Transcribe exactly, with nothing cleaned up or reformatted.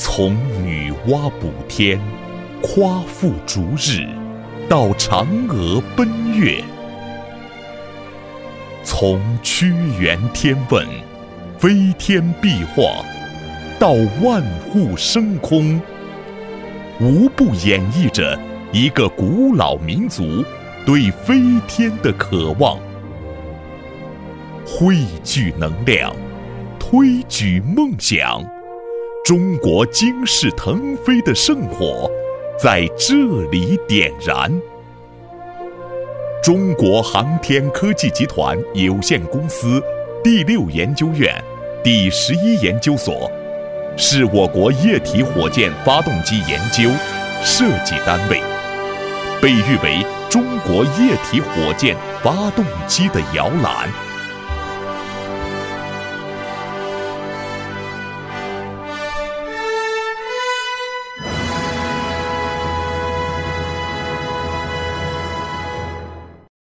从女娲补天，夸父逐日，到嫦娥奔月；从屈原天问，飞天壁画，到万物升空，无不演绎着一个古老民族对飞天的渴望。汇聚能量，推举梦想，中国惊世腾飞的圣火在这里点燃。中国航天科技集团有限公司第六研究院第十一研究所，是我国液体火箭发动机研究设计单位，被誉为中国液体火箭发动机的摇篮。